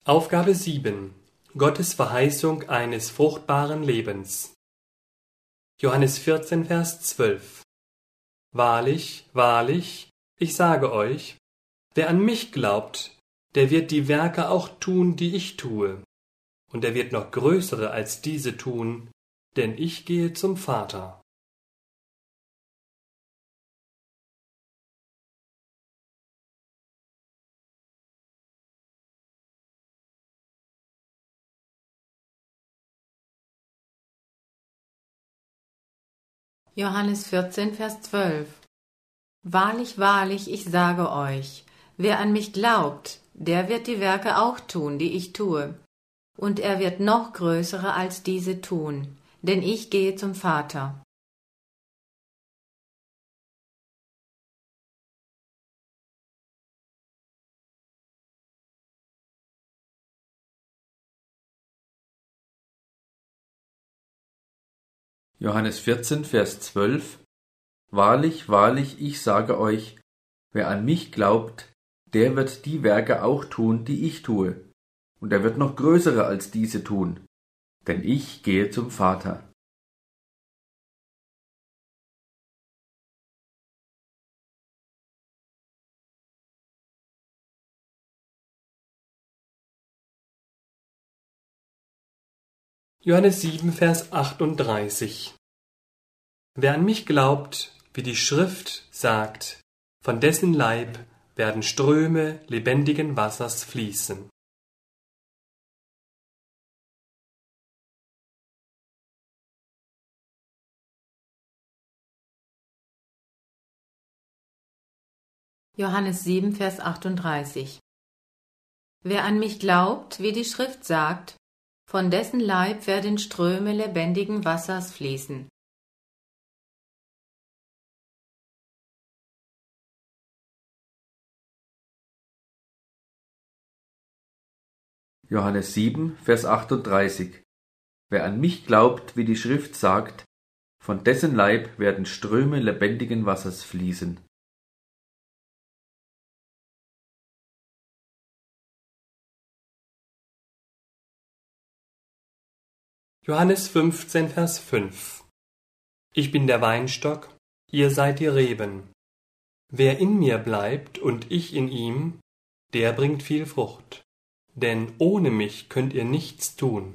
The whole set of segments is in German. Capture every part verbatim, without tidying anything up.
Aufgabe sieben. Gottes Verheißung eines fruchtbaren Lebens. Johannes vierzehn, Vers zwölf. Wahrlich, wahrlich, ich sage euch, wer an mich glaubt, der wird die Werke auch tun, die ich tue, und er wird noch größere als diese tun, denn ich gehe zum Vater. Johannes vierzehn, Vers zwölf. Wahrlich, wahrlich, ich sage euch, wer an mich glaubt, der wird die Werke auch tun, die ich tue, und er wird noch größere als diese tun, denn ich gehe zum Vater. Johannes vierzehn, Vers zwölf. Wahrlich, wahrlich, ich sage euch, wer an mich glaubt, der wird die Werke auch tun, die ich tue, und er wird noch größere als diese tun, denn ich gehe zum Vater. Johannes sieben, Vers achtunddreißig. Wer an mich glaubt, wie die Schrift sagt, von dessen Leib werden Ströme lebendigen Wassers fließen. Johannes sieben, Vers achtunddreißig. Wer an mich glaubt, wie die Schrift sagt, von dessen Leib werden Ströme lebendigen Wassers fließen. Johannes sieben, Vers achtunddreißig. Wer an mich glaubt, wie die Schrift sagt, von dessen Leib werden Ströme lebendigen Wassers fließen. Johannes fünfzehn, Vers fünf. Ich bin der Weinstock, ihr seid die Reben. Wer in mir bleibt und ich in ihm, der bringt viel Frucht. Denn ohne mich könnt ihr nichts tun.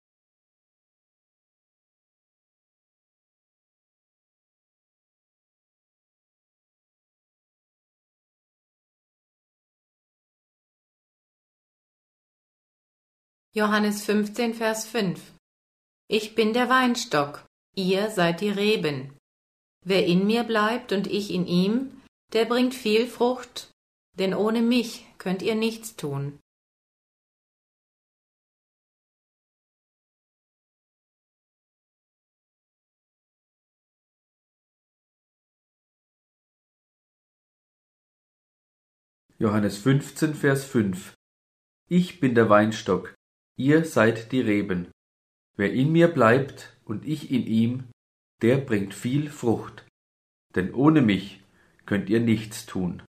Johannes fünfzehn, Vers fünf. Ich bin der Weinstock, ihr seid die Reben. Wer in mir bleibt und ich in ihm, der bringt viel Frucht, denn ohne mich könnt ihr nichts tun. Johannes fünfzehn, Vers fünf. Ich bin der Weinstock, ihr seid die Reben. Wer in mir bleibt und ich in ihm, der bringt viel Frucht, denn ohne mich könnt ihr nichts tun.